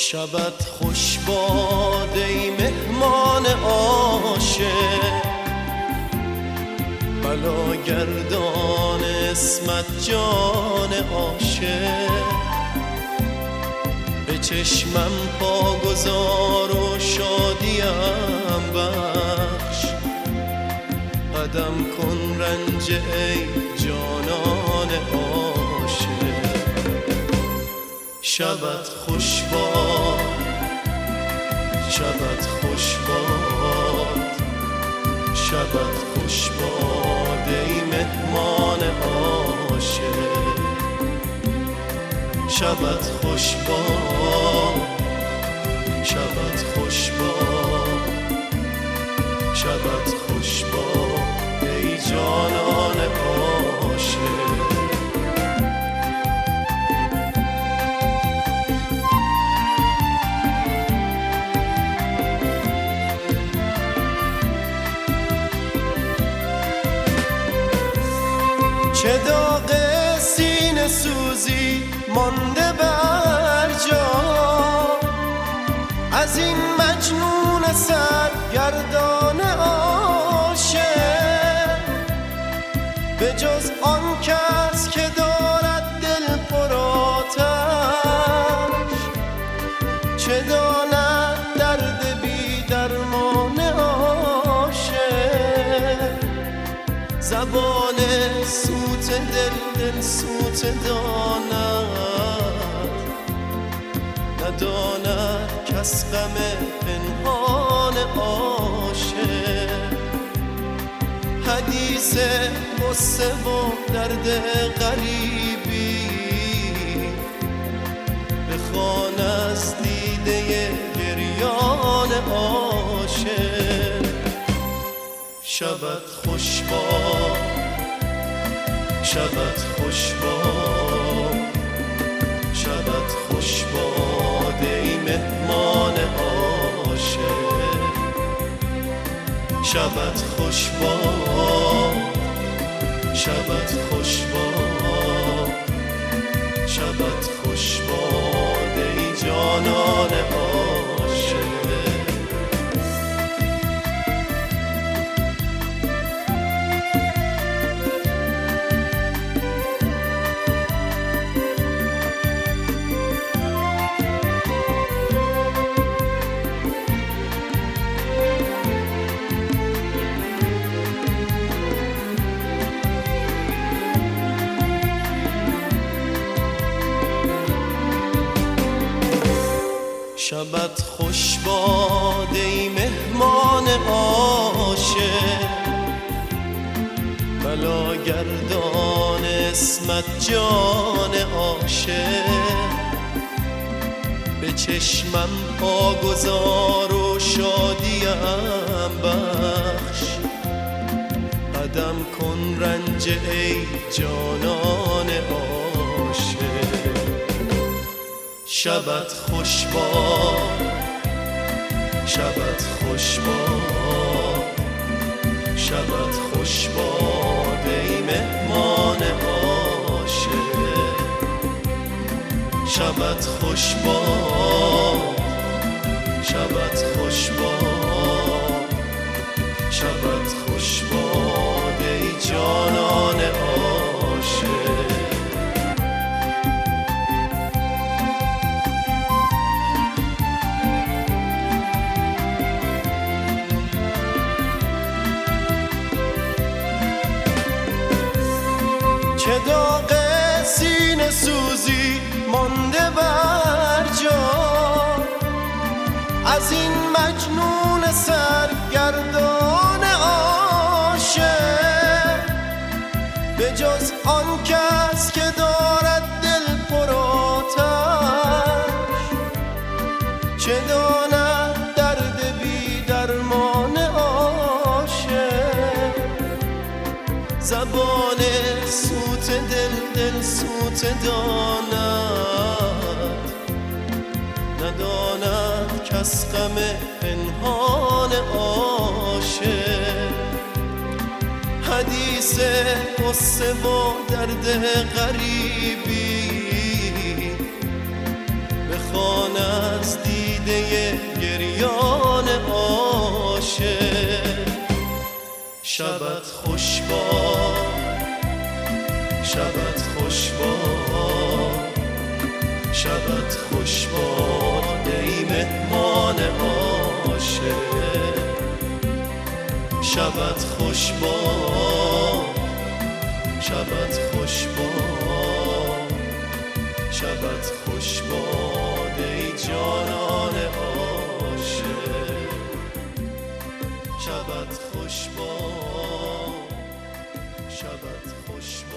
شبت خوش باد ای مهمان عاشق، بلاگردان اسمت جان عاشق. به چشمم پا گذار و شادیم بخش، قدم کن رنج ای جانان عاشق. شبت خوش باد، شبت خوش باد، شبت خوش باد ای مهمان عاشق. شبت خوش باد، شبت خوش باد، شبت خوش باد ای جانان عاشق. چه داغ سینه سوزی مانده بر جا، از این مجنون سرگردان عاشق. به جز آن کس که دارد دل پر آتش، چه داند درد بی درمان عاشق. زبان سوت دل سوت داند، نداند کس غم پنهان عاشق. حدیث غصه و درد غریبی بخوان از دیده گریان عاشق. شبت خوش باد، شبت خوش باد، شبت خوش باد ای مهمان عاشق. شبت خوش باد، شبت خوش باد، شبت خوش باد ای جانان عاشق. شبت خوش باد ای مهمان عاشق، بلاگردان اسمت جان عاشق. به چشمم پا گذار و شادیم بخش، قدم کن رنج ای جانان عاشق. شبت خوش باد، شبت خوش باد، شبت خوش باد ای مهمان عاشق. شبت خوش باد، شبت خوش باد، شبت خوش باد ای جانان عاشق. چه داغ سینه سوزی مانده بر جا، از این مجنون سرگردان عاشق. به جز آن کس که دارد دل پر آتش، چه داند درد بی درمان عاشق. زبان سوت دل سوت داند، نداند کس غم پنهان عاشق. حدیث غصه و درد غریبی طوفان از دیده گریان عاشق. شبت خوش باد، شبت خوش باد، شبت خوش باد ای مهمان عاشق. شبت خوش باد، شبت خوش باد، شبت خوش باد ای جانان عاشق. شبت خوش باد، شبت خوش باد.